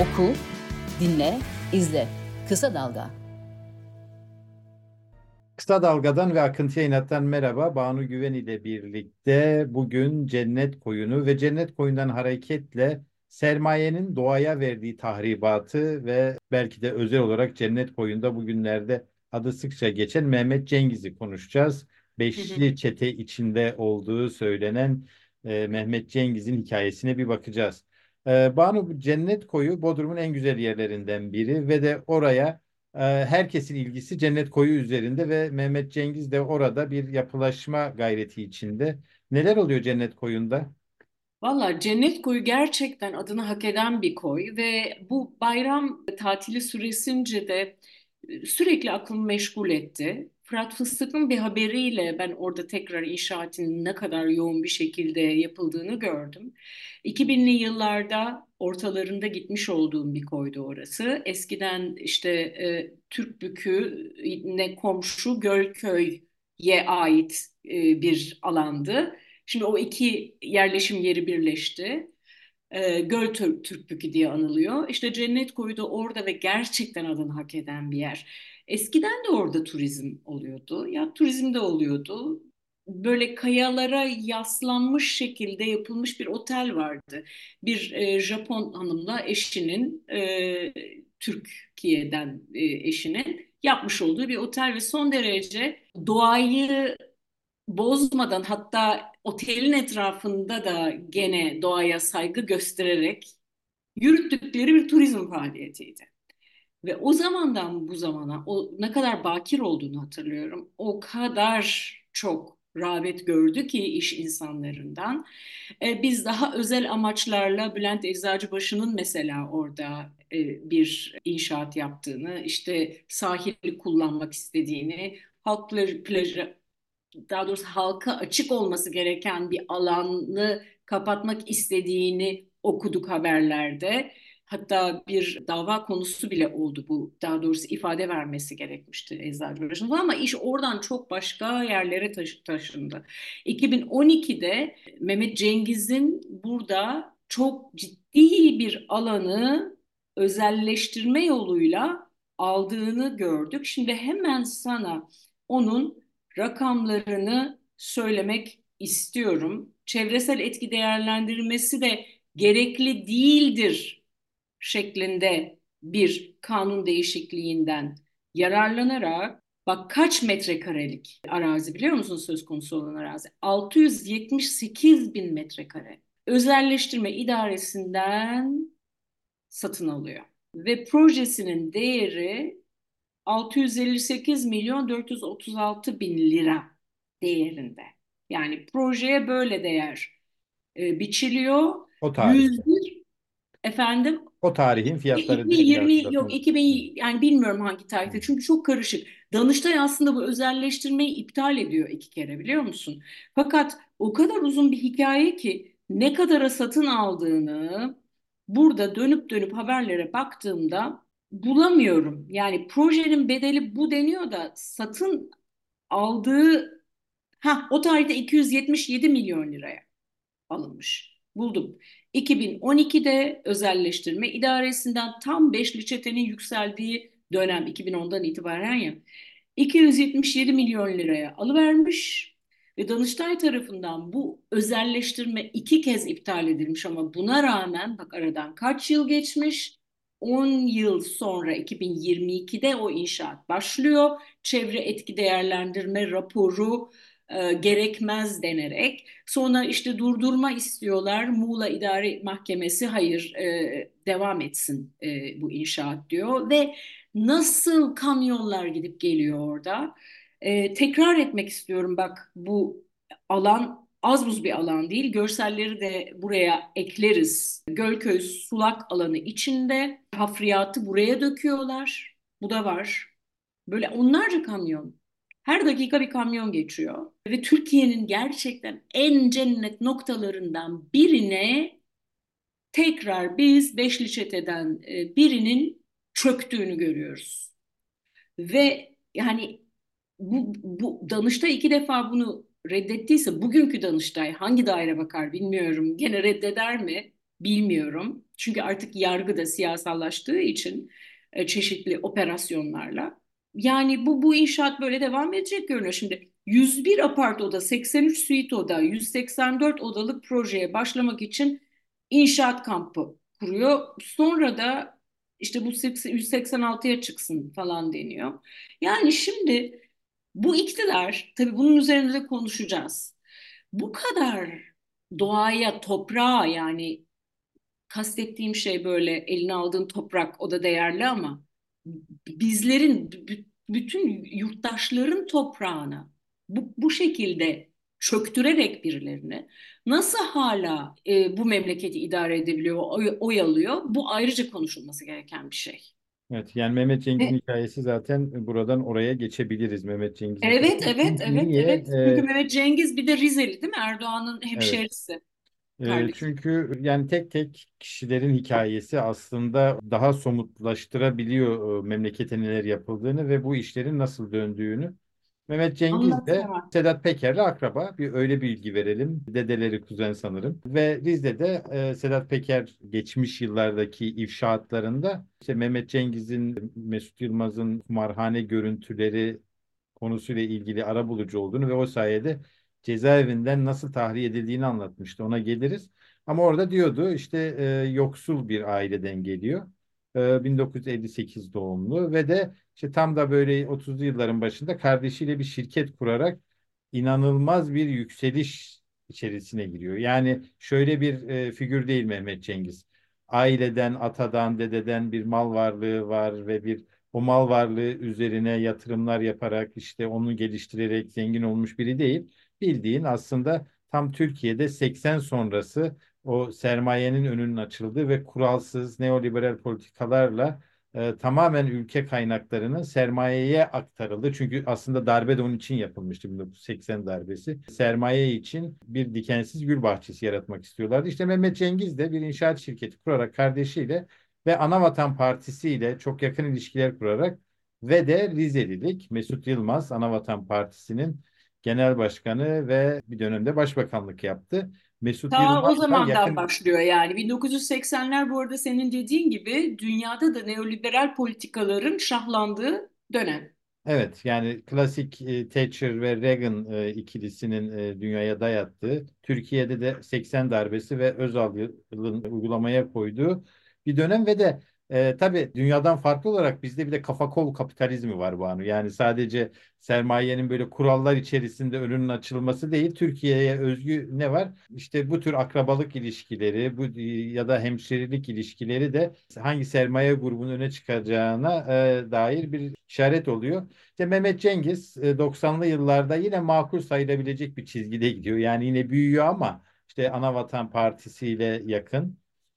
Oku, dinle, izle. Kısa Dalga. Kısa Dalga'dan ve Akıntıya İnat'tan merhaba. Banu Güven ile birlikte bugün Cennet Koyunu ve Cennet Koyun'dan hareketle sermayenin doğaya verdiği tahribatı ve belki de özel olarak Cennet Koyun'da bugünlerde adı sıkça geçen Mehmet Cengiz'i konuşacağız. Hı hı. Beşli çete içinde olduğu söylenen Mehmet Cengiz'in hikayesine bir bakacağız. Banu, Cennet Koyu Bodrum'un en güzel yerlerinden biri ve de oraya herkesin ilgisi Cennet Koyu üzerinde ve Mehmet Cengiz de orada bir yapılaşma gayreti içinde. Neler oluyor Cennet Koyu'nda? Valla Cennet Koyu gerçekten adını hak eden bir koy ve bu bayram tatili süresince de sürekli aklımı meşgul etti. Fırat Fıstık'ın bir haberiyle ben orada tekrar inşaatın ne kadar yoğun bir şekilde yapıldığını gördüm. 2000'li yıllarda ortalarında gitmiş olduğum bir koydu orası. Eskiden işte Türkbükü'ne komşu Gölköy'e ait bir alandı. Şimdi o iki yerleşim yeri birleşti. Türkbükü diye anılıyor. İşte Cennet Koyu da orada ve gerçekten adını hak eden bir yer. Eskiden de orada turizm oluyordu. Ya turizm de oluyordu. Böyle kayalara yaslanmış şekilde yapılmış bir otel vardı. Bir Japon hanımla eşinin, Türkiye'den eşinin yapmış olduğu bir otel ve son derece doğayı bozmadan, hatta otelin etrafında da gene doğaya saygı göstererek yürüttükleri bir turizm faaliyetiydi. Ve o zamandan bu zamana o ne kadar bakir olduğunu hatırlıyorum. O kadar çok rağbet gördü ki iş insanlarından. Biz daha özel amaçlarla Bülent Eczacıbaşı'nın mesela orada bir inşaat yaptığını, işte sahili kullanmak istediğini, halk plajı, daha doğrusu halka açık olması gereken bir alanı kapatmak istediğini okuduk haberlerde. Hatta bir dava konusu bile oldu bu. Daha doğrusu ifade vermesi gerekmişti Eczacıbaşı'nın. Ama iş oradan çok başka yerlere taşındı. 2012'de Mehmet Cengiz'in burada çok ciddi bir alanı özelleştirme yoluyla aldığını gördük. Şimdi hemen sana onun rakamlarını söylemek istiyorum. Çevresel etki değerlendirmesi de gerekli değildir şeklinde bir kanun değişikliğinden yararlanarak, bak kaç metrekarelik arazi biliyor musun söz konusu olan arazi? 678 bin metrekare. Özelleştirme idaresinden satın alıyor. Ve projesinin değeri 658 milyon 436 bin lira değerinde. Yani projeye böyle değer biçiliyor. O tarihte. 101 efendim. O tarihin fiyatları diye bir 2020 yok hatırlatma. 2000, yani bilmiyorum hangi tarihte çünkü çok karışık. Danıştay aslında bu özelleştirmeyi iptal ediyor iki kere biliyor musun? Fakat o kadar uzun bir hikaye ki ne kadara satın aldığını burada dönüp dönüp haberlere baktığımda bulamıyorum. Yani projenin bedeli bu deniyor da satın aldığı o tarihte 277 milyon liraya alınmış. Buldum. 2012'de özelleştirme idaresinden tam beşli çetenin yükseldiği dönem 2010'dan itibaren ya 277 milyon liraya alıvermiş ve Danıştay tarafından bu özelleştirme iki kez iptal edilmiş ama buna rağmen bak aradan kaç yıl geçmiş? 10 yıl sonra 2022'de o inşaat başlıyor. Çevre etki değerlendirme raporu gerekmez denerek sonra işte durdurma istiyorlar. Muğla İdare Mahkemesi hayır devam etsin bu inşaat diyor ve nasıl kamyonlar gidip geliyor orada. Tekrar etmek istiyorum bak bu alan az buz bir alan değil. Görselleri de buraya ekleriz. Gölköy sulak alanı içinde hafriyatı buraya döküyorlar. Bu da var. Böyle onlarca kamyon. Her dakika bir kamyon geçiyor. Ve Türkiye'nin gerçekten en cennet noktalarından birine tekrar biz Beşli Çete'den birinin çöktüğünü görüyoruz. Ve yani bu Danıştay iki defa bunu reddettiyse bugünkü Danıştay hangi daire bakar bilmiyorum. Gene reddeder mi? bilmiyorum. Çünkü artık yargı da siyasallaştığı için çeşitli operasyonlarla. Yani bu inşaat böyle devam edecek görünüyor. Şimdi 101 apart oda, 83 suite oda, 184 odalık projeye başlamak için inşaat kampı kuruyor. Sonra da işte bu 186'ya çıksın falan deniyor. Yani şimdi bu iktidar, tabii bunun üzerinde de konuşacağız. Bu kadar doğaya, toprağa, yani kastettiğim şey böyle eline aldığın toprak, o da değerli ama bizlerin, bütün yurttaşların toprağını bu şekilde çöktürerek birilerini nasıl hala bu memleketi idare edebiliyor, oy alıyor? Bu ayrıca konuşulması gereken bir şey. Evet, yani Mehmet Cengiz'in E, hikayesi zaten buradan oraya geçebiliriz Mehmet Cengiz Evet, hikayesi. evet, Çünkü evet, niye? evet. Çünkü Mehmet Cengiz bir de Rizeli değil mi? Erdoğan'ın Evet. hemşerisi, kardeşi. Çünkü yani tek tek kişilerin hikayesi aslında daha somutlaştırabiliyor memlekete neler yapıldığını ve bu işlerin nasıl döndüğünü. Mehmet Cengiz Anlat de hemen. Sedat Peker'le akraba. Bir öyle bilgi verelim. Dedeleri kuzen sanırım. Ve Rize'de Sedat Peker geçmiş yıllardaki ifşaatlarında işte Mehmet Cengiz'in, Mesut Yılmaz'ın kumarhane görüntüleri konusuyla ilgili arabulucu olduğunu ve o sayede cezaevinden nasıl tahliye edildiğini anlatmıştı. Ona geliriz. Ama orada diyordu işte yoksul bir aileden geliyor. 1958 doğumlu ve de işte tam da böyle 30'lu yılların başında kardeşiyle bir şirket kurarak inanılmaz bir yükseliş içerisine giriyor. Yani şöyle bir figür değil Mehmet Cengiz. Aileden, atadan, dededen bir mal varlığı var ve bir o mal varlığı üzerine yatırımlar yaparak işte onu geliştirerek zengin olmuş biri değil. Bildiğin aslında tam Türkiye'de 80 sonrası o sermayenin önünün açıldığı ve kuralsız neoliberal politikalarla tamamen ülke kaynaklarının sermayeye aktarıldı. Çünkü aslında darbe de onun için yapılmıştı 1980 darbesi. Sermaye için bir dikensiz gül bahçesi yaratmak istiyorlardı. İşte Mehmet Cengiz de bir inşaat şirketi kurarak kardeşiyle ve Anavatan Partisi ile çok yakın ilişkiler kurarak ve de Rizelilik Mesut Yılmaz Anavatan Partisi'nin genel başkanı ve bir dönemde başbakanlık yaptı. Mesut Ta o Yılmaz'la zamandan yakın. başlıyor yani. 1980'ler bu arada senin dediğin gibi dünyada da neoliberal politikaların şahlandığı dönem. Evet, yani klasik Thatcher ve Reagan ikilisinin dünyaya dayattığı, Türkiye'de de 80 darbesi ve Özal'ın uygulamaya koyduğu bir dönem ve de tabii dünyadan farklı olarak bizde bir de kafa kol kapitalizmi var Banu. Yani sadece sermayenin böyle kurallar içerisinde önünün açılması değil, Türkiye'ye özgü ne var? İşte bu tür akrabalık ilişkileri, bu ya da hemşerilik ilişkileri de hangi sermaye grubunun öne çıkacağına dair bir işaret oluyor. İşte Mehmet Cengiz 90'lı yıllarda yine makul sayılabilecek bir çizgide gidiyor. Yani yine büyüyor ama işte Anavatan Partisi ile yakın.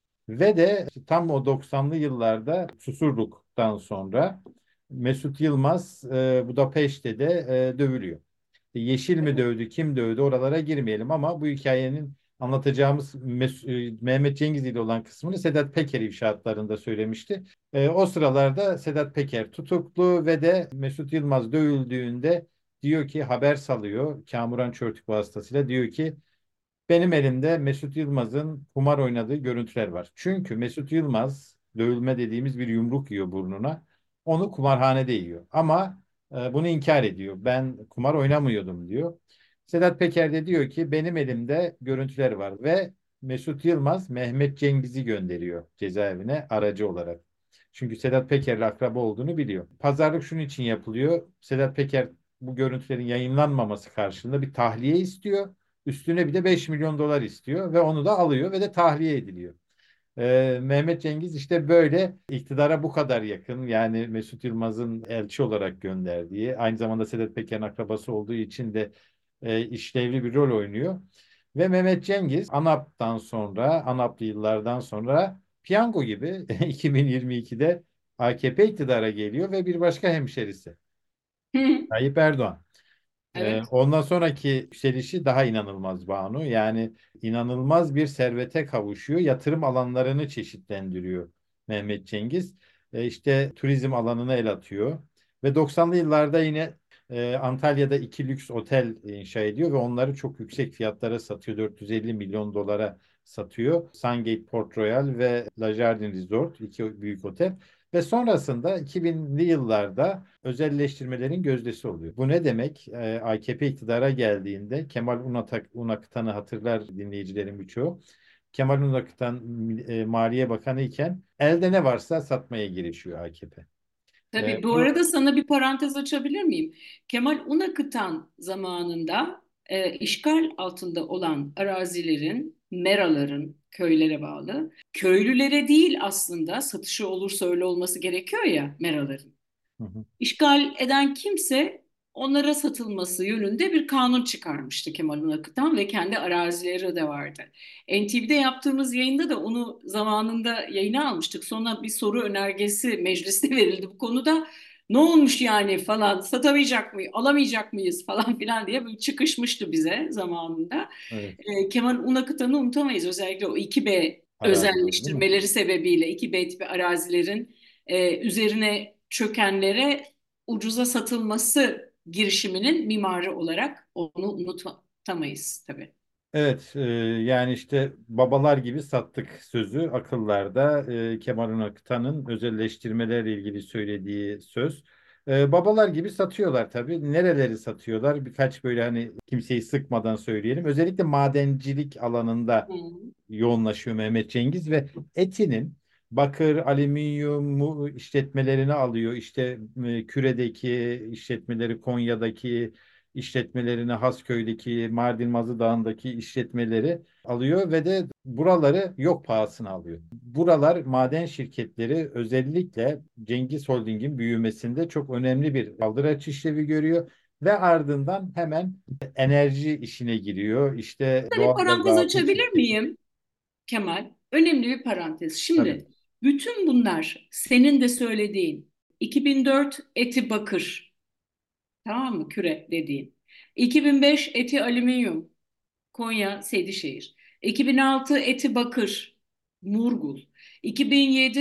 Ve de işte tam o 90'lı yıllarda Susurluk'tan sonra Mesut Yılmaz Budapeşte de dövülüyor. Yeşil mi dövdü, kim dövdü oralara girmeyelim ama bu hikayenin anlatacağımız Mehmet Cengiz ile olan kısmını Sedat Peker ifşaatlarında söylemişti. O sıralarda Sedat Peker tutuklu ve de Mesut Yılmaz dövüldüğünde diyor ki haber salıyor Kamuran Çörtük vasıtasıyla diyor ki benim elimde Mesut Yılmaz'ın kumar oynadığı görüntüler var. Çünkü Mesut Yılmaz dövülme dediğimiz bir yumruk yiyor burnuna. Onu kumarhanede yiyor. Ama bunu inkar ediyor. Ben kumar oynamıyordum diyor. Sedat Peker de diyor ki benim elimde görüntüler var ve Mesut Yılmaz Mehmet Cengiz'i gönderiyor cezaevine aracı olarak. Çünkü Sedat Peker'le akraba olduğunu biliyor. Pazarlık şunun için yapılıyor. Sedat Peker bu görüntülerin yayınlanmaması karşılığında bir tahliye istiyor. Üstüne bir de 5 milyon dolar istiyor ve onu da alıyor ve de tahliye ediliyor. Mehmet Cengiz işte böyle iktidara bu kadar yakın yani Mesut Yılmaz'ın elçi olarak gönderdiği aynı zamanda Sedat Peker'in akrabası olduğu için de işlevli bir rol oynuyor. Ve Mehmet Cengiz ANAP'tan sonra ANAP'lı yıllardan sonra piyango gibi 2022'de AKP iktidara geliyor ve bir başka hemşerisi Tayyip Erdoğan. Evet. Ondan sonraki yükselişi daha inanılmaz Banu. Yani inanılmaz bir servete kavuşuyor. Yatırım alanlarını çeşitlendiriyor Mehmet Cengiz. İşte turizm alanına el atıyor. Ve 90'lı yıllarda yine Antalya'da 2 lüks otel inşa ediyor ve onları çok yüksek fiyatlara satıyor. 450 milyon dolara satıyor. Sungate Port Royal ve La Jardin Resort, iki büyük otel. Ve sonrasında 2000'li yıllarda özelleştirmelerin gözdesi oluyor. Bu ne demek? AKP iktidara geldiğinde Kemal Unakıtan'ı hatırlar dinleyicilerin birçoğu. Kemal Unakıtan Maliye Bakanı iken elde ne varsa satmaya girişiyor AKP. Tabii bu Bu arada sana bir parantez açabilir miyim? Kemal Unakıtan zamanında işgal altında olan arazilerin, meraların, köylere bağlı, köylülere değil aslında satışı olursa öyle olması gerekiyor ya meraların. Hı hı, İşgal eden kimse onlara satılması yönünde bir kanun çıkarmıştı Kemal Akıtan ve kendi arazileri de vardı. NTV'de yaptığımız yayında da onu zamanında yayına almıştık. Sonra bir soru önergesi mecliste verildi bu konuda. Ne olmuş yani falan satamayacak mıyız, alamayacak mıyız falan filan diye böyle çıkışmıştı bize zamanında. evet, Kemal Unakıtan'ı unutamayız. Özellikle o 2B arazileri değil mi? özelleştirmeleri sebebiyle 2B tipi arazilerin üzerine çökenlere ucuza satılması girişiminin mimarı olarak onu unutamayız tabii. Evet, yani işte babalar gibi sattık sözü akıllarda Kemal Aktan'ın özelleştirmelerle ilgili söylediği söz. Babalar gibi satıyorlar tabii. Nereleri satıyorlar? Birkaç böyle hani kimseyi sıkmadan söyleyelim. Özellikle madencilik alanında Hı. yoğunlaşıyor Mehmet Cengiz ve Eti'nin bakır, alüminyum işletmelerini alıyor. İşte Küre'deki işletmeleri, Konya'daki işletmelerini, Hasköy'deki, Mardin Mazı Dağı'ndaki işletmeleri alıyor ve de buraları yok pahasına alıyor. Buralar maden şirketleri özellikle Cengiz Holding'in büyümesinde çok önemli bir kaldıraç işlevi görüyor ve ardından hemen enerji işine giriyor. İşte Bir doğalgaz parantez dağıtım açabilir şirketi. miyim Kemal? Önemli bir parantez. Tabii. Şimdi bütün bunlar senin de söylediğin 2004 Eti Bakır, tamam mı? Küre dediğin. 2005 Eti Alüminyum, Konya, Seydişehir. 2006 Eti Bakır, Murgul. 2007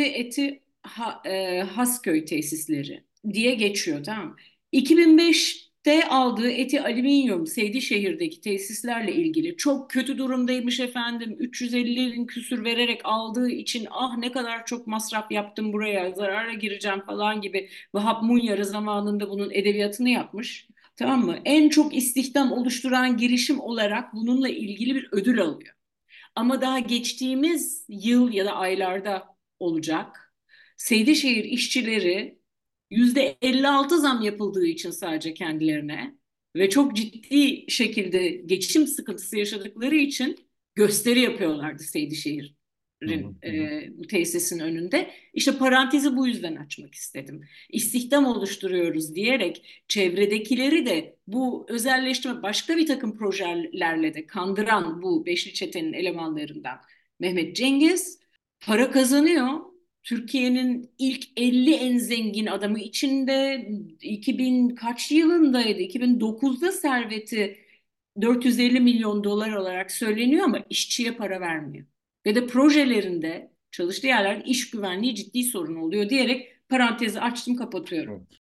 Hasköy tesisleri diye geçiyor, tamam mı? 2005'te aldığı Eti Alüminyum Seydişehir'deki tesislerle ilgili çok kötü durumdaymış efendim. 350 küsür vererek aldığı için ah ne kadar çok masraf yaptım buraya zarara gireceğim falan gibi Vahap Munyarı zamanında bunun edebiyatını yapmış. Tamam mı? En çok istihdam oluşturan girişim olarak bununla ilgili bir ödül alıyor. Ama daha geçtiğimiz yıl ya da aylarda olacak. Seydişehir işçileri %56 zam yapıldığı için sadece kendilerine ve çok ciddi şekilde geçim sıkıntısı yaşadıkları için gösteri yapıyorlardı Hı hı, Seydişehir'in hı hı. tesisin önünde. İşte parantezi bu yüzden açmak istedim. İstihdam oluşturuyoruz diyerek çevredekileri de bu özelleştirme başka bir takım projelerle de kandıran bu Beşli Çete'nin elemanlarından Mehmet Cengiz para kazanıyor. Türkiye'nin ilk 50 en zengin adamı içinde 2000 kaç yılındaydı? 2009'da serveti 450 milyon dolar olarak söyleniyor ama işçiye para vermiyor. Ve de projelerinde çalıştığı yerlerde iş güvenliği ciddi sorun oluyor diyerek parantezi açtım kapatıyorum. Evet.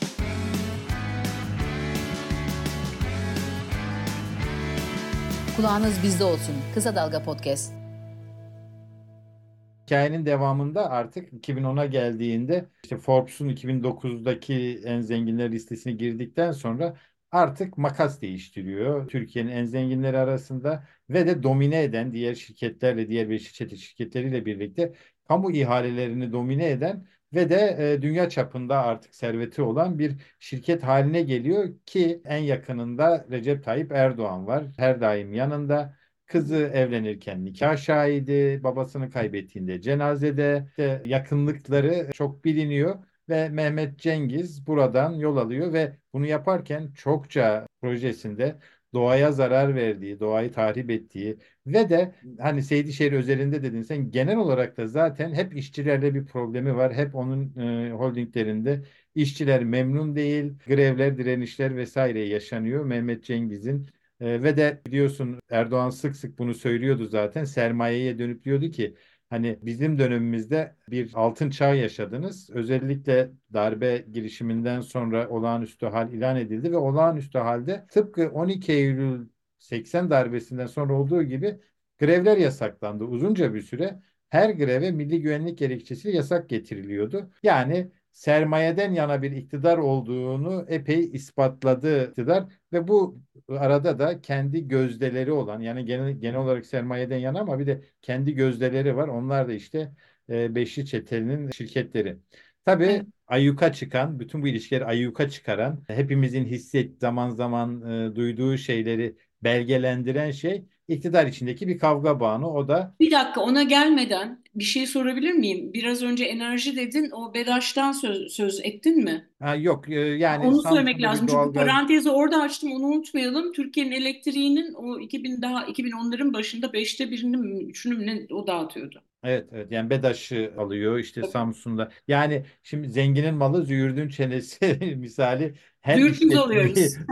Kulağınız bizde olsun. Kısa Dalga Podcast. Hikayenin devamında artık 2010'a geldiğinde işte Forbes'un 2009'daki en zenginler listesine girdikten sonra artık makas değiştiriyor Türkiye'nin en zenginleri arasında ve de domine eden diğer şirketlerle diğer beş çete şirketleriyle birlikte kamu ihalelerini domine eden ve de dünya çapında artık serveti olan bir şirket haline geliyor ki en yakınında Recep Tayyip Erdoğan var. Her daim yanında. Kızı evlenirken nikah şahidi, babasını kaybettiğinde cenazede, işte yakınlıkları çok biliniyor ve Mehmet Cengiz buradan yol alıyor ve bunu yaparken çokça projesinde doğaya zarar verdiği, doğayı tahrip ettiği ve de hani Seydişehir özelinde dedin sen genel olarak da zaten hep işçilerle bir problemi var. Hep onun holdinglerinde işçiler memnun değil, grevler, direnişler vesaire yaşanıyor Mehmet Cengiz'in. Ve de biliyorsun Erdoğan sık sık bunu söylüyordu zaten. Sermayeye dönüp diyordu ki Hani bizim dönemimizde bir altın çağ yaşadınız. Özellikle darbe girişiminden sonra olağanüstü hal ilan edildi ve olağanüstü halde tıpkı 12 Eylül 80 darbesinden sonra olduğu gibi grevler yasaklandı. Uzunca bir süre her greve milli güvenlik gerekçesiyle yasak getiriliyordu. Yani sermayeden yana bir iktidar olduğunu epey ispatladı iktidar ve bu arada da kendi gözdeleri olan, yani genel olarak sermayeden yana ama bir de kendi gözdeleri var. Onlar da işte Beşli Çete'nin şirketleri. Tabii Evet. ayyuka çıkan, bütün bu ilişkileri ayyuka çıkaran, hepimizin zaman zaman duyduğu şeyleri belgelendiren şey iktidar içindeki bir kavga bağını. O da Bir dakika, ona gelmeden bir şey sorabilir miyim? Biraz önce enerji dedin, o BEDAŞ'tan söz ettin mi? yok, yani Onu söylemek Samsun'da bir lazım. Çünkü doğalgaz. parantezi orada açtım, onu unutmayalım. Türkiye'nin elektriğinin o 2010'ların başında beşte birini mi, üçünü mü ne, o dağıtıyordu. Evet, evet, yani BEDAŞ'ı alıyor işte Tabii. Samsun'da. Yani şimdi zenginin malı züğürdün çenesi misali her Züğürt biz işletmeyi oluyoruz.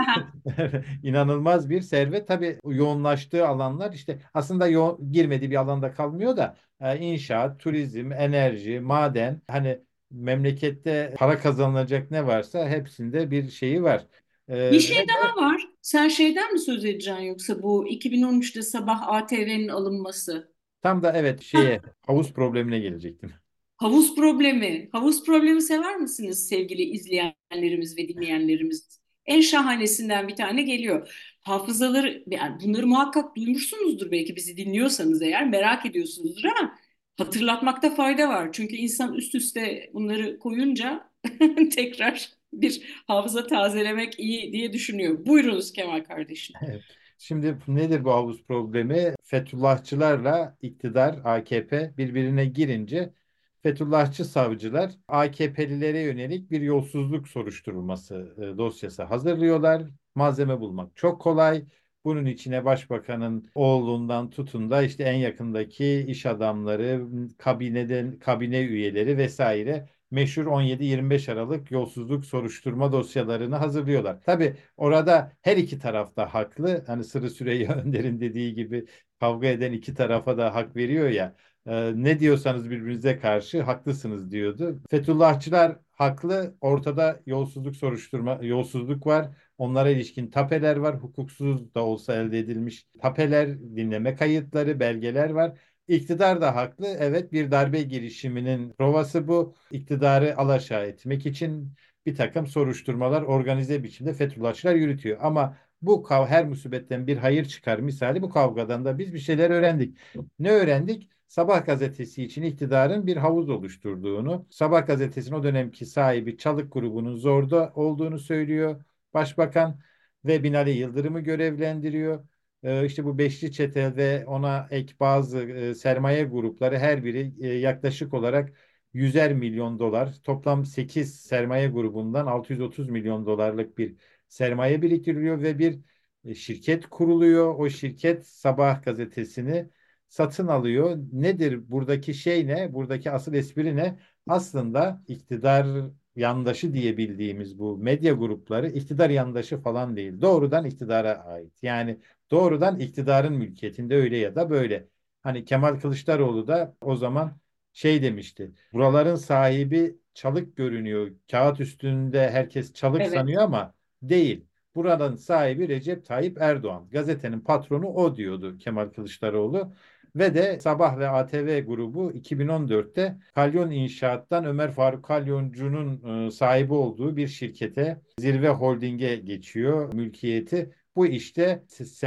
inanılmaz bir servet. Tabii yoğunlaştığı alanlar işte aslında girmediği bir alanda kalmıyor da inşaat, turizm, enerji, maden, hani memlekette para kazanılacak ne varsa hepsinde bir şeyi var. Bir şey Ve de daha var. Sen şeyden mi söz edeceksin, yoksa bu 2013'te sabah ATV'nin alınması? tam da evet şeye havuz problemine gelecektim. Havuz problemi. Havuz problemi sever misiniz sevgili izleyenlerimiz ve dinleyenlerimiz? En şahanesinden bir tane geliyor. Hafızaları, yani bunları muhakkak duymuşsunuzdur, belki bizi dinliyorsanız eğer merak ediyorsunuzdur, ama hatırlatmakta fayda var. Çünkü insan üst üste bunları koyunca tekrar bir hafıza tazelemek iyi diye düşünüyor. Buyurunuz Kemal kardeşim. Evet. Şimdi nedir bu havuz problemi? Fethullahçılarla iktidar AKP birbirine girince Fethullahçı savcılar AKP'lilere yönelik bir yolsuzluk soruşturulması dosyası hazırlıyorlar. Malzeme bulmak çok kolay. Bunun içine başbakanın oğlundan tutun da işte en yakındaki iş adamları, kabine üyeleri vesaire meşhur 17-25 Aralık yolsuzluk soruşturma dosyalarını hazırlıyorlar. Tabii orada her iki taraf da haklı. Hani Sırrı Süreyya Önder'in dediği gibi kavga eden iki tarafa da hak veriyor ya. Ne diyorsanız birbirinize karşı haklısınız diyordu. Fethullahçılar haklı. Ortada yolsuzluk var. Onlara ilişkin tapeler var. Hukuksuz da olsa elde edilmiş tapeler, dinleme kayıtları, belgeler var. İktidar da haklı. Evet, bir darbe girişiminin provası bu. İktidarı alaşağı etmek için bir takım soruşturmalar organize biçimde Fethullahçılar yürütüyor. Ama her musibetten bir hayır çıkar misali bu kavgadan da biz bir şeyler öğrendik. Ne öğrendik? Sabah gazetesi için iktidarın bir havuz oluşturduğunu, Sabah gazetesinin o dönemki sahibi Çalık grubunun zorda olduğunu söylüyor Başbakan ve Binali Yıldırım'ı görevlendiriyor. İşte bu Beşli Çete ve ona ek bazı sermaye grupları her biri yaklaşık olarak 100'er milyon dolar, toplam 8 sermaye grubundan 630 milyon dolarlık bir sermaye biriktiriliyor ve bir şirket kuruluyor. O şirket Sabah gazetesini satın alıyor. Nedir buradaki şey ne? Buradaki asıl espri ne? Aslında iktidar yandaşı diye bildiğimiz bu medya grupları iktidar yandaşı falan değil. Doğrudan iktidara ait. Yani doğrudan iktidarın mülkiyetinde öyle ya da böyle. Hani Kemal Kılıçdaroğlu da o zaman şey demişti. Buraların sahibi çalık görünüyor. Kağıt üstünde herkes çalık Evet. sanıyor ama değil. Buranın sahibi Recep Tayyip Erdoğan. Gazetenin patronu o diyordu Kemal Kılıçdaroğlu. Ve de Sabah ve ATV grubu 2014'te Kalyon İnşaat'tan Ömer Faruk Kalyoncu'nun sahibi olduğu bir şirkete, Zirve Holding'e geçiyor mülkiyeti. Bu işte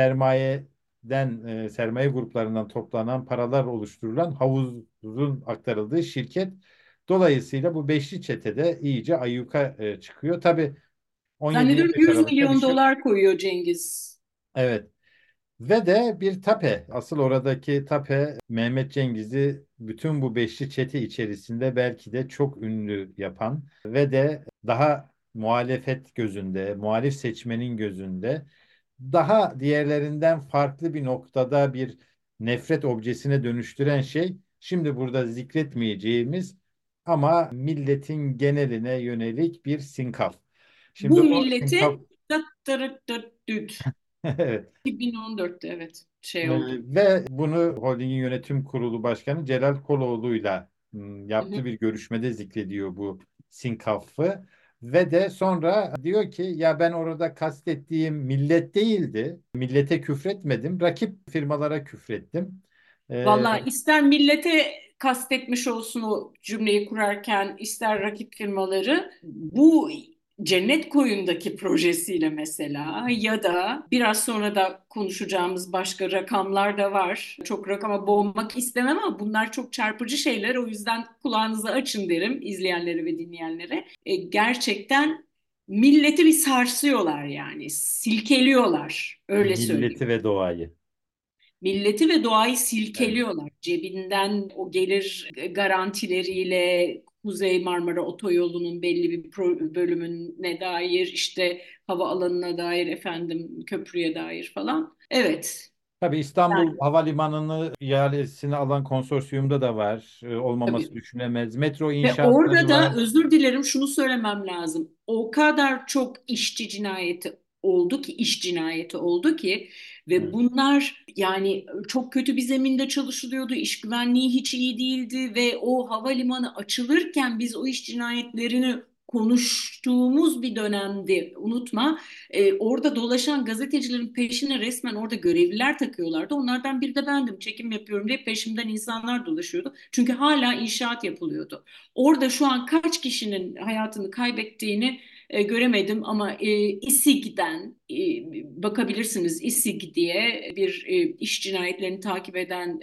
sermaye gruplarından toplanan paralar oluşturulan havuzun aktarıldığı şirket. Dolayısıyla bu beşli çetede iyice ayyuka çıkıyor. Tabii Zannediyorum 17-25 100 Aralık'ta bir milyon şey. dolar koyuyor Cengiz. Evet. Ve de bir tape. Asıl oradaki tape Mehmet Cengiz'i bütün bu beşli çete içerisinde belki de çok ünlü yapan ve de daha muhalefet gözünde, muhalif seçmenin gözünde daha diğerlerinden farklı bir noktada bir nefret objesine dönüştüren şey şimdi burada zikretmeyeceğimiz ama milletin geneline yönelik bir sinkaf. Şimdi Bu o sinkaf milletin dıt dırıt dıt düt. Evet. 2014'te evet Ee, şey oldu. Ve bunu holdingin yönetim kurulu başkanı Celal Koloğlu'yla Hı hı. yaptığı bir görüşmede zikrediyor bu sinkafı. Ve de sonra diyor ki ya ben orada kastettiğim millet değildi. Millete küfretmedim. Rakip firmalara küfrettim. Ee, Vallahi ister millete kastetmiş olsun o cümleyi kurarken, ister rakip firmaları, bu Cennet Koyun'daki projesiyle mesela ya da biraz sonra da konuşacağımız başka rakamlar da var. Çok rakama boğmak istemem ama bunlar çok çarpıcı şeyler. O yüzden kulağınızı açın derim izleyenlere ve dinleyenlere. Gerçekten milleti bir sarsıyorlar yani, silkeliyorlar. Öyle söyleyeyim. milleti ve doğayı. Milleti ve doğayı Evet. silkeliyorlar. Cebinden o gelir garantileriyle Kuzey Marmara Otoyolu'nun belli bir bölümüne dair, işte hava alanına dair, efendim köprüye dair falan. Evet. Tabii Yani, İstanbul Havalimanı'nı ihalesini alan konsorsiyumda da var. Olmaması tabii. düşünemez. Metro Ve inşaatları orada da var. özür dilerim şunu söylemem lazım. O kadar çok işçi cinayeti oldu ki, iş cinayeti oldu ki ve Evet. bunlar yani çok kötü bir zeminde çalışılıyordu. İş güvenliği hiç iyi değildi ve o havalimanı açılırken biz o iş cinayetlerini konuştuğumuz bir dönemdi. Unutma, orada dolaşan gazetecilerin peşine resmen orada görevliler takıyorlardı. Onlardan biri de bendim. Çekim yapıyorum diye peşimden insanlar dolaşıyordu. Çünkü hala inşaat yapılıyordu. Orada şu an kaç kişinin hayatını kaybettiğini göremedim ama İSİG'den bakabilirsiniz. İSİG diye bir iş cinayetlerini takip eden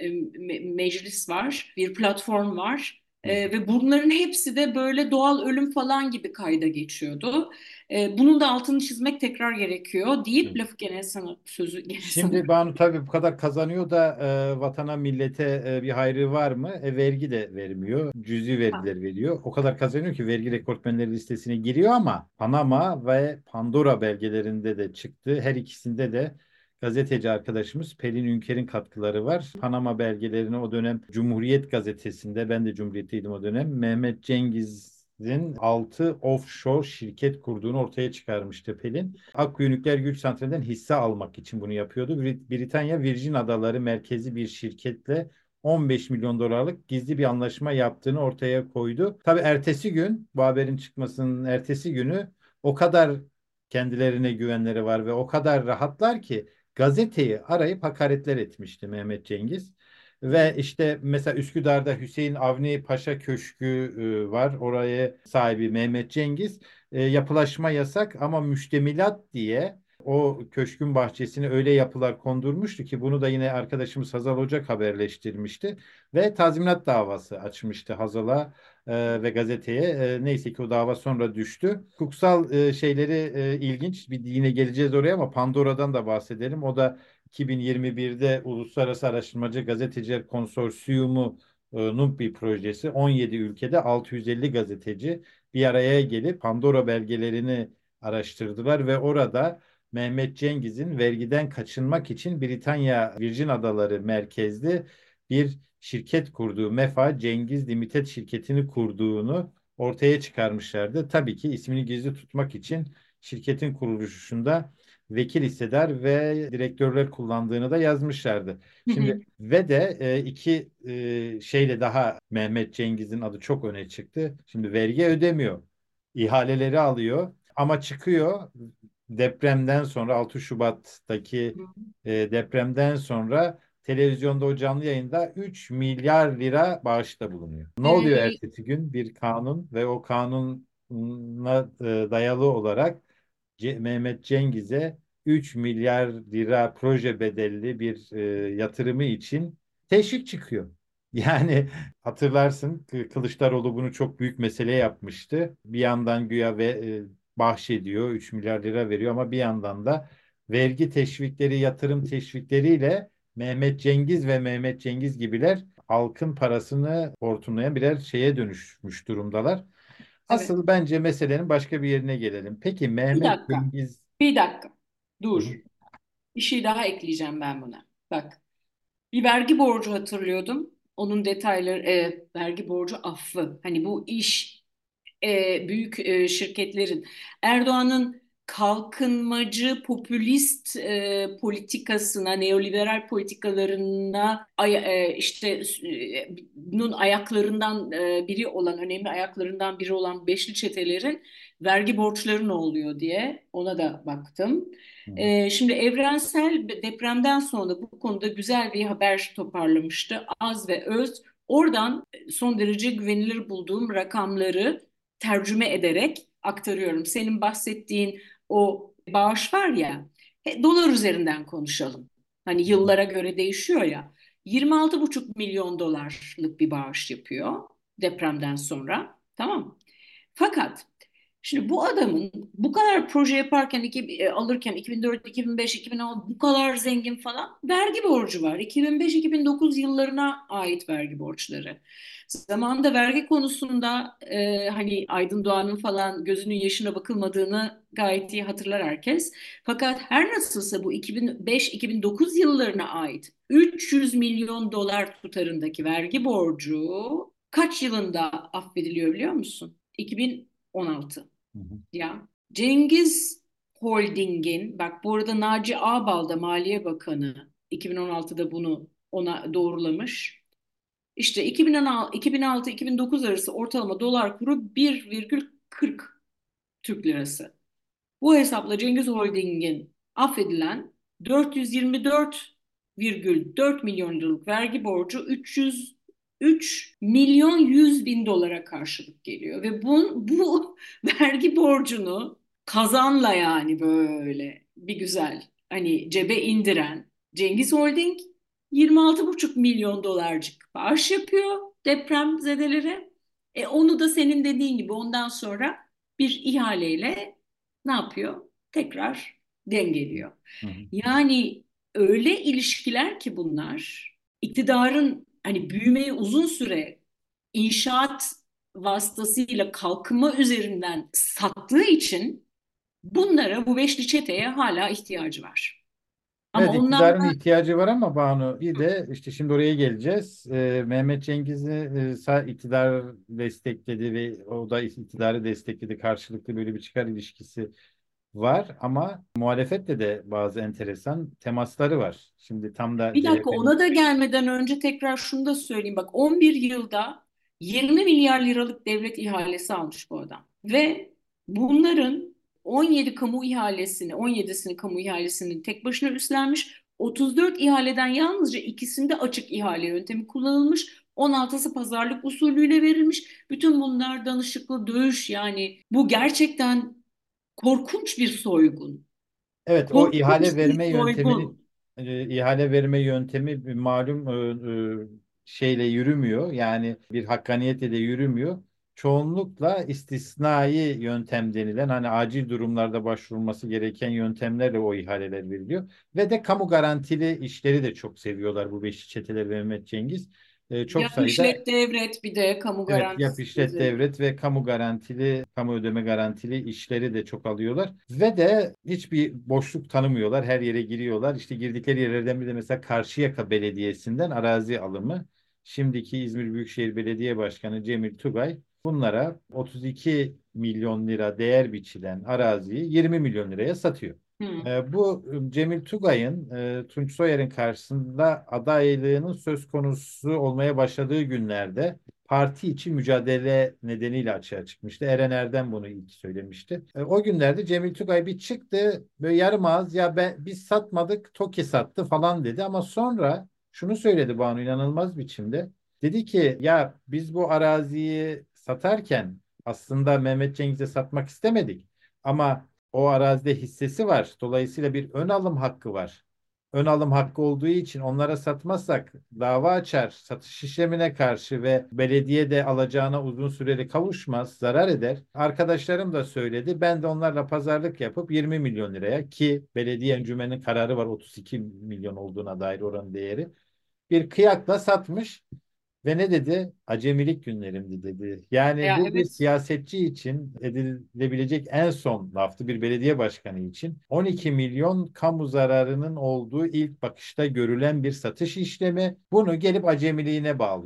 meclis var, bir platform var. Hı hı. Ve bunların hepsi de böyle doğal ölüm falan gibi kayda geçiyordu. Bunun da altını çizmek tekrar gerekiyor deyip lafı gene sana, sözü gene sana. Şimdi Banu tabii bu kadar kazanıyor da vatana millete bir hayrı var mı? Vergi de vermiyor. Cüzi vergiler veriyor. O kadar kazanıyor ki vergi rekortmenleri listesine giriyor ama Panama ve Pandora belgelerinde de çıktı. Her ikisinde de gazeteci arkadaşımız Pelin Ünker'in katkıları var. Panama belgelerini o dönem Cumhuriyet gazetesinde, ben de Cumhuriyet'teydim o dönem, Mehmet Cengiz'in 6 offshore şirket kurduğunu ortaya çıkarmıştı Pelin. Akkuyu Nükleer Güç Santrali'nden hisse almak için bunu yapıyordu. Britanya Virgin Adaları merkezi bir şirketle 15 milyon dolarlık gizli bir anlaşma yaptığını ortaya koydu. Tabii ertesi gün, bu haberin çıkmasının ertesi günü, o kadar kendilerine güvenleri var ve o kadar rahatlar ki gazeteyi arayıp hakaretler etmişti Mehmet Cengiz. Ve işte mesela Üsküdar'da Hüseyin Avni Paşa Köşkü var. Oraya sahibi Mehmet Cengiz, yapılaşma yasak ama müştemilat diye o köşkün bahçesine öyle yapılar kondurmuştu ki bunu da yine arkadaşımız Hazal Ocak haberleştirmişti ve tazminat davası açmıştı Hazal'a ve gazeteye. Neyse ki o dava sonra düştü. Hukuksal şeyleri ilginç. Bir yine geleceğiz oraya ama Pandora'dan da bahsedelim. O da 2021'de Uluslararası Araştırmacı Gazeteciler Konsorsiyumu'nun bir projesi. 17 ülkede 650 gazeteci bir araya gelip Pandora belgelerini araştırdılar ve orada Mehmet Cengiz'in vergiden kaçınmak için Britanya Virgin Adaları merkezli bir şirket kurduğu, Mefa Cengiz Limited şirketini kurduğunu ortaya çıkarmışlardı. Tabii ki ismini gizli tutmak için şirketin kuruluşunda vekil hissedar ve direktörler kullandığını da yazmışlardı. Şimdi ve de iki şeyle daha Mehmet Cengiz'in adı çok öne çıktı. Şimdi vergi ödemiyor. İhaleleri alıyor ama çıkıyor depremden sonra 6 Şubat'taki depremden sonra televizyonda o canlı yayında 3 milyar lira bağışta bulunuyor. Ne oluyor Ee, ertesi gün? Bir kanun ve o kanuna dayalı olarak Mehmet Cengiz'e 3 milyar lira proje bedelli bir yatırımı için teşvik çıkıyor. Yani hatırlarsın Kılıçdaroğlu bunu çok büyük mesele yapmıştı. Bir yandan güya ve bahşediyor, 3 milyar lira veriyor ama bir yandan da vergi teşvikleri, yatırım teşvikleriyle Mehmet Cengiz ve Mehmet Cengiz gibiler halkın parasını hortumlayan birer şeye dönüşmüş durumdalar. evet. Asıl bence meselenin başka bir yerine gelelim. Peki Bir Mehmet dakika. Cengiz. Bir dakika. Hı Dur. hı. Bir şey daha ekleyeceğim ben buna. Bak. Bir vergi borcu hatırlıyordum. Onun detayları, vergi borcu affı. Hani bu iş büyük şirketlerin, Erdoğan'ın kalkınmacı, popülist politikasına, neoliberal politikalarına işte bunun ayaklarından biri olan, önemli ayaklarından biri olan beşli çetelerin vergi borçları ne oluyor diye ona da baktım. Hı hı. Şimdi Evrensel depremden sonra bu konuda güzel bir haber toparlamıştı. Az ve öz. Oradan son derece güvenilir bulduğum rakamları tercüme ederek aktarıyorum. Senin bahsettiğin o bağış var ya, dolar üzerinden konuşalım. Hani yıllara göre değişiyor ya. 26,5 milyon dolarlık bir bağış yapıyor depremden sonra. Tamam mı? Fakat şimdi bu adamın bu kadar proje yaparken, alırken 2004, 2005, 2006 bu kadar zengin falan vergi borcu var. 2005-2009 yıllarına ait vergi borçları. Zamanında vergi konusunda hani Aydın Doğan'ın falan gözünün yaşına bakılmadığını gayet iyi hatırlar herkes. Fakat her nasılsa bu 2005-2009 yıllarına ait 300 milyon dolar tutarındaki vergi borcu kaç yılında affediliyor biliyor musun? 2016. Hı hı. Ya Cengiz Holding'in, bak bu arada Naci Ağbal da Maliye Bakanı 2016'da bunu ona doğrulamış. İşte 2006-2009 arası ortalama dolar kuru 1,40 Türk lirası. Bu hesapla Cengiz Holding'in affedilen 424,4 milyon liralık vergi borcu 303 milyon 100 bin dolara karşılık geliyor. Ve bu vergi borcunu kazanla yani böyle bir güzel hani cebe indiren Cengiz Holding 26,5 milyon dolarcık bağış yapıyor depremzedelere. Onu da senin dediğin gibi ondan sonra bir ihaleyle ne yapıyor? Tekrar dengeliyor. Hı hı. Yani öyle ilişkiler ki bunlar iktidarın hani büyümeyi uzun süre inşaat vasıtasıyla kalkınma üzerinden sattığı için bunlara bu beşli çeteye hala ihtiyacı var. Ama Evet, onlar iktidarın ihtiyacı var ama Banu bir de işte şimdi oraya geleceğiz. Mehmet Cengiz'i iktidar destekledi ve o da iktidarı destekledi. Karşılıklı böyle bir çıkar ilişkisi var ama muhalefette de bazı enteresan temasları var. Şimdi tam da bir dakika CHP'nin. ona da gelmeden önce tekrar şunu da söyleyeyim. Bak 11 yılda 20 milyar liralık devlet ihalesi almış bu adam. Ve bunların 17'sini kamu ihalesini tek başına üstlenmiş. 34 ihaleden yalnızca ikisinde açık ihale yöntemi kullanılmış. 16'sı pazarlık usulüyle verilmiş. Bütün bunlar danışıklı dövüş yani bu gerçekten korkunç bir soygun. Evet, o ihale Korkunç bir verme yöntemini soygun. ihale verme yöntemi bir malum şeyle yürümüyor. Yani bir hakkaniyetle de yürümüyor. Çoğunlukla istisnai yöntem denilen hani acil durumlarda başvurulması gereken yöntemlerle o ihaleler veriliyor. Ve de kamu garantili işleri de çok seviyorlar bu beşli çeteler ve Mehmet Cengiz. Çok Yap sayıda. işlet devret bir de kamu Evet, yap garantisi işlet üzerine. devret ve kamu garantili, kamu ödeme garantili işleri de çok alıyorlar. Ve de hiçbir boşluk tanımıyorlar. Her yere giriyorlar. İşte girdikleri yerlerden biri de mesela Karşıyaka Belediyesi'nden arazi alımı. Şimdiki İzmir Büyükşehir Belediye Başkanı Cemil Tugay bunlara 32 milyon lira değer biçilen araziyi 20 milyon liraya satıyor. Hı. Bu Cemil Tugay'ın Tunç Soyer'in karşısında adaylığının söz konusu olmaya başladığı günlerde parti içi mücadele nedeniyle açığa çıkmıştı. Eren Erdem bunu ilk söylemişti. O günlerde Cemil Tugay bir çıktı böyle yarım ağız ya biz satmadık TOKİ sattı falan dedi ama sonra şunu söyledi Banu inanılmaz biçimde. Dedi ki ya biz bu araziyi satarken aslında Mehmet Cengiz'e satmak istemedik ama o arazide hissesi var. Dolayısıyla bir ön alım hakkı var. Ön alım hakkı olduğu için onlara satmazsak dava açar, satış işlemine karşı ve belediye de alacağına uzun süreli kavuşmaz, zarar eder. Arkadaşlarım da söyledi. Ben de onlarla pazarlık yapıp 20 milyon liraya ki belediye encümenin kararı var 32 milyon olduğuna dair oranın değeri. Bir kıyakla satmış. Ve ne dedi? Acemilik günlerimdi dedi. Yani Ya bu bir evet. siyasetçi için edilebilecek en son laftı bir belediye başkanı için. 12 milyon kamu zararının olduğu ilk bakışta görülen bir satış işlemi. Bunu gelip acemiliğine bağlıyor.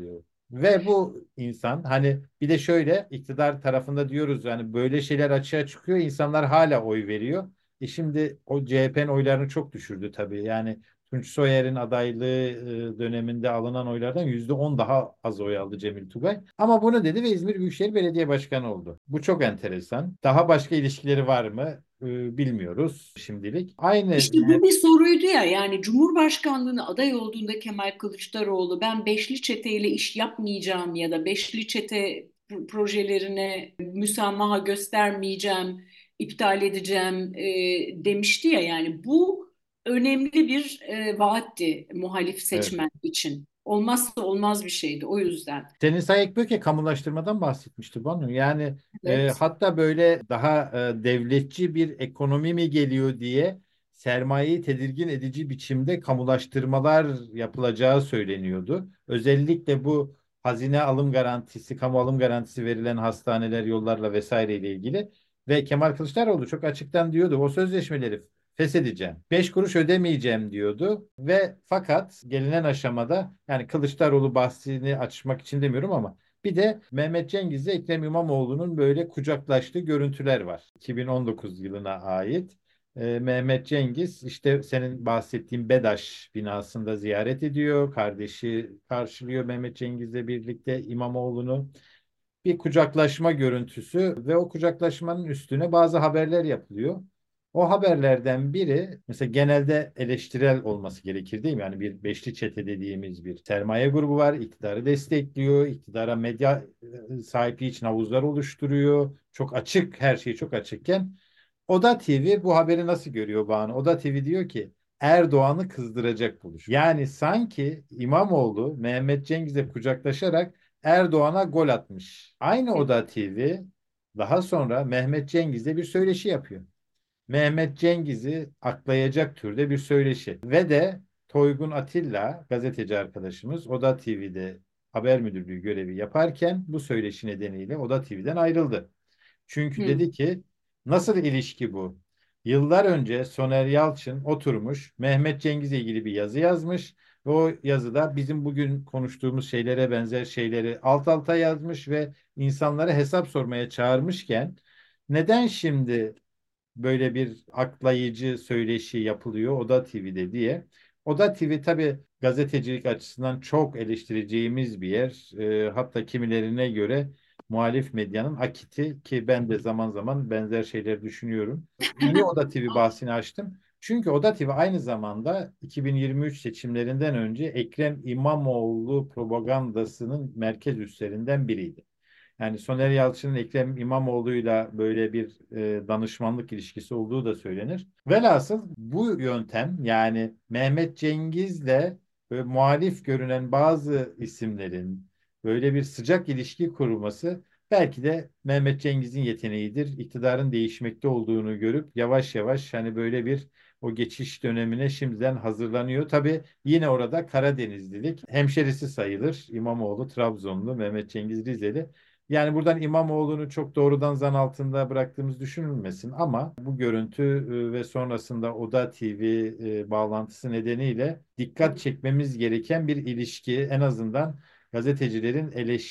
Ve bu insan hani bir de şöyle iktidar tarafında diyoruz yani böyle şeyler açığa çıkıyor insanlar hala oy veriyor. Şimdi o CHP'nin oylarını çok düşürdü tabii. Yani Tunç Soyer'in adaylığı döneminde alınan oylardan %10 daha az oy aldı Cemil Tugay. Ama bunu dedi ve İzmir Büyükşehir Belediye Başkanı oldu. Bu çok enteresan. Daha başka ilişkileri var mı? Bilmiyoruz şimdilik. Aynı İşte bu bir soruydu ya, yani Cumhurbaşkanlığına aday olduğunda Kemal Kılıçdaroğlu ben beşli çeteyle iş yapmayacağım ya da beşli çete projelerine müsamaha göstermeyeceğim, iptal edeceğim demişti ya, yani bu önemli bir vaatti muhalif evet. seçmen için. Olmazsa olmaz bir şeydi o yüzden. Senin Sayık Böke kamulaştırmadan bahsetmişti bana. Yani Evet. hatta böyle daha devletçi bir ekonomi mi geliyor diye sermayeyi tedirgin edici biçimde kamulaştırmalar yapılacağı söyleniyordu. Özellikle bu hazine alım garantisi, kamu alım garantisi verilen hastaneler, yollarla vesaire ile ilgili. Ve Kemal Kılıçdaroğlu çok açıktan diyordu o sözleşmeleri feshedeceğim. 5 kuruş ödemeyeceğim diyordu ve fakat gelinen aşamada yani Kılıçdaroğlu bahsini açmak için demiyorum ama bir de Mehmet Cengiz'le Ekrem İmamoğlu'nun böyle kucaklaştığı görüntüler var. 2019 yılına ait. Mehmet Cengiz işte senin bahsettiğin BEDAŞ binasında ziyaret ediyor. Kardeşi karşılıyor Mehmet Cengiz'le birlikte İmamoğlu'nu bir kucaklaşma görüntüsü ve o kucaklaşmanın üstüne bazı haberler yapılıyor. O haberlerden biri mesela genelde eleştirel olması gerekir değil mi? Yani bir beşli çete dediğimiz bir sermaye grubu var. İktidarı destekliyor. İktidara medya sahipliği için havuzlar oluşturuyor. Çok açık, her şey çok açıkken. Oda TV bu haberi nasıl görüyor Banu? Oda TV diyor ki Erdoğan'ı kızdıracak buluş. Yani sanki İmamoğlu Mehmet Cengiz'le kucaklaşarak Erdoğan'a gol atmış. Aynı Oda TV daha sonra Mehmet Cengiz'le bir söyleşi yapıyor. Mehmet Cengiz'i aklayacak türde bir söyleşi. Ve de Toygun Atilla gazeteci arkadaşımız Oda TV'de haber müdürlüğü görevi yaparken bu söyleşi nedeniyle Oda TV'den ayrıldı. Çünkü Hı. dedi ki nasıl ilişki bu? Yıllar önce Soner Yalçın oturmuş Mehmet Cengiz'le ilgili bir yazı yazmış ve o yazıda bizim bugün konuştuğumuz şeylere benzer şeyleri alt alta yazmış ve insanlara hesap sormaya çağırmışken neden şimdi böyle bir aklayıcı söyleşi yapılıyor Oda TV'de diye. Oda TV tabii gazetecilik açısından çok eleştireceğimiz bir yer. Hatta kimilerine göre muhalif medyanın akiti ki ben de zaman zaman benzer şeyler düşünüyorum. Niye Oda TV bahsini açtım? Çünkü Oda TV aynı zamanda 2023 seçimlerinden önce Ekrem İmamoğlu propagandasının merkez üslerinden biriydi. Yani Soner Yalçın'ın Ekrem İmamoğlu'yla böyle bir danışmanlık ilişkisi olduğu da söylenir. Velhasıl bu yöntem yani Mehmet Cengiz'le böyle muhalif görünen bazı isimlerin böyle bir sıcak ilişki kurulması belki de Mehmet Cengiz'in yeteneğidir. İktidarın değişmekte olduğunu görüp yavaş yavaş hani böyle bir o geçiş dönemine şimdiden hazırlanıyor. Tabii yine orada Karadenizlilik hemşerisi sayılır. İmamoğlu Trabzonlu, Mehmet Cengiz Rizeli. Yani buradan İmamoğlu'nu çok doğrudan zan altında bıraktığımız düşünülmesin ama bu görüntü ve sonrasında Oda TV bağlantısı nedeniyle dikkat çekmemiz gereken bir ilişki en azından gazetecilerin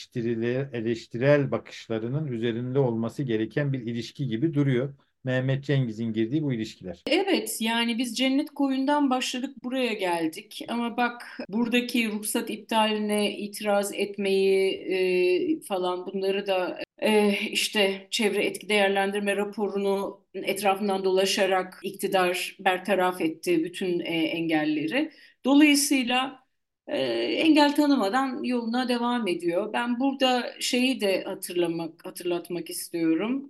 eleştirel bakışlarının üzerinde olması gereken bir ilişki gibi duruyor. Mehmet Cengiz'in girdiği bu ilişkiler. Evet, yani biz Cennet Koyun'dan başladık, buraya geldik ama bak buradaki ruhsat iptaline itiraz etmeyi falan, bunları da işte çevre etki değerlendirme raporunu etrafından dolaşarak iktidar bertaraf etti bütün engelleri. Dolayısıyla engel tanımadan yoluna devam ediyor. Ben burada şeyi de hatırlatmak istiyorum.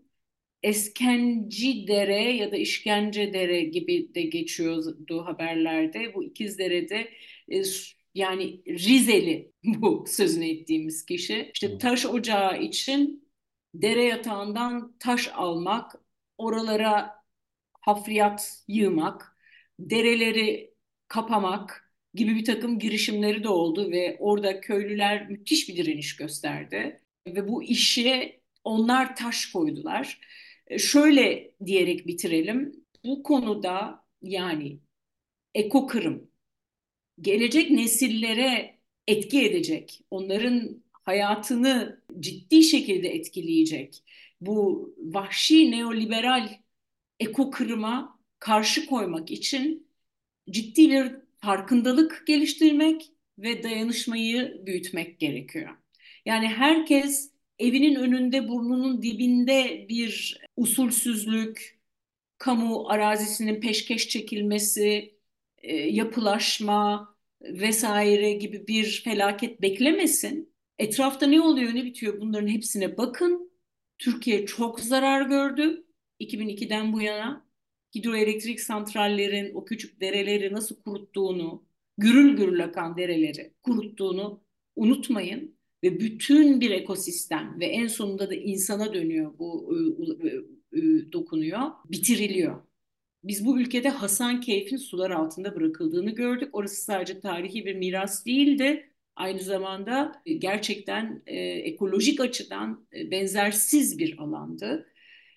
Eskencidere ya da İşkencedere gibi de geçiyordu haberlerde. Bu İkizdere'de yani Rizeli bu sözünü ettiğimiz kişi. İşte taş ocağı için dere yatağından taş almak, oralara hafriyat yığmak, dereleri kapamak gibi bir takım girişimleri de oldu ve orada köylüler müthiş bir direniş gösterdi ve bu işe onlar taş koydular. Şöyle diyerek bitirelim. Bu konuda yani ekokırım gelecek nesillere etki edecek, onların hayatını ciddi şekilde etkileyecek bu vahşi neoliberal eko kırıma karşı koymak için ciddi bir farkındalık geliştirmek ve dayanışmayı büyütmek gerekiyor. Yani herkes evinin önünde, burnunun dibinde bir usulsüzlük, kamu arazisinin peşkeş çekilmesi, yapılaşma vesaire gibi bir felaket beklemesin. Etrafta ne oluyor, ne bitiyor bunların hepsine bakın. Türkiye çok zarar gördü 2002'den bu yana. Hidroelektrik santrallerin o küçük dereleri nasıl kuruttuğunu, gürül gürül akan dereleri kuruttuğunu unutmayın. Ve bütün bir ekosistem ve en sonunda da insana dönüyor bu dokunuyor, bitiriliyor. Biz bu ülkede Hasankeyf'in sular altında bırakıldığını gördük. Orası sadece tarihi bir miras değildi. Aynı zamanda gerçekten ekolojik açıdan benzersiz bir alandı.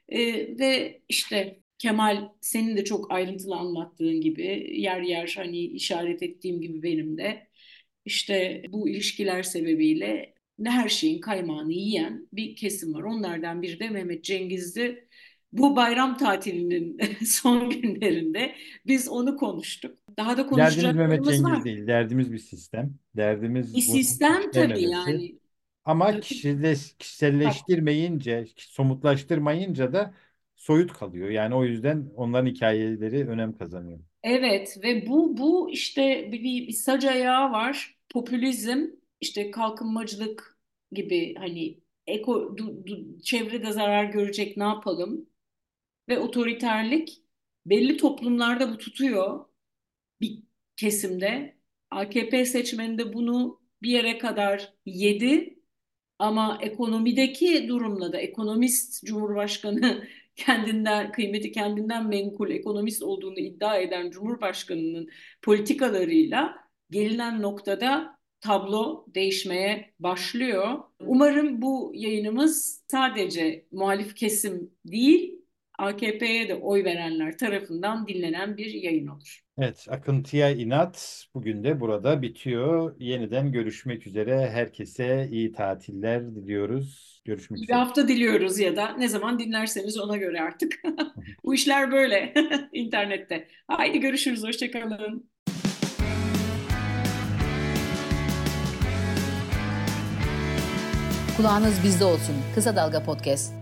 Ve işte Kemal senin de çok ayrıntılı anlattığın gibi yer yer hani işaret ettiğim gibi benim de işte bu ilişkiler sebebiyle ne her şeyin kaymağını yiyen bir kesim var. Onlardan biri de Mehmet Cengiz'di. Bu bayram tatilinin son günlerinde biz onu konuştuk. Daha da Derdimiz Mehmet konuşacaklarımız Cengiz var. değil, derdimiz bir sistem. Bir Derdimiz bunun sistem tabii işlememesi. yani. Ama Tabii. Bak, kişiselleştirmeyince, somutlaştırmayınca da soyut kalıyor. Yani o yüzden onların hikayeleri önem kazanıyor. evet ve bu işte bir sac ayağı var. Popülizm, işte kalkınmacılık gibi hani çevrede zarar görecek ne yapalım? Ve otoriterlik belli toplumlarda bu tutuyor bir kesimde. AKP seçmeni de bunu bir yere kadar yedi. Ama ekonomideki durumla da ekonomist Cumhurbaşkanı kendinden kıymeti kendinden menkul ekonomist olduğunu iddia eden Cumhurbaşkanının politikalarıyla gelinen noktada tablo değişmeye başlıyor. Umarım bu yayınımız sadece muhalif kesim değil, AKP'ye de oy verenler tarafından dinlenen bir yayın olur. Evet, Akıntıya inat bugün de burada bitiyor. Yeniden görüşmek üzere. Herkese iyi tatiller diliyoruz. Görüşmek İyi bir üzere. hafta diliyoruz ya da ne zaman dinlerseniz ona göre artık. Bu işler böyle internette. Haydi görüşürüz, hoşça kalın. Kulağınız bizde olsun. Kısa Dalga Podcast.